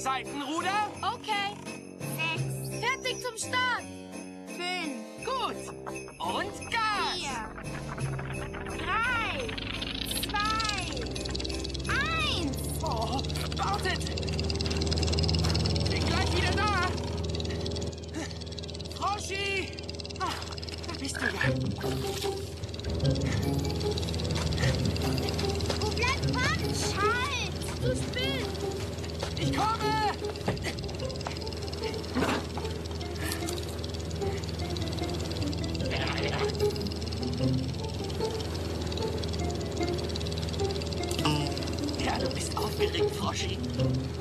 Seitenruder? Okay. 6, Fertig zum Start. 5, Gut. Und Gas. 4, 3, 2, 1. Oh, wartet. Bin gleich wieder da. Froschi. Ach, da bist du ja. Wo bleibt Punch? Halt! Zu spät. Ich komme. Ja, du bist aufgeregt, Froschi.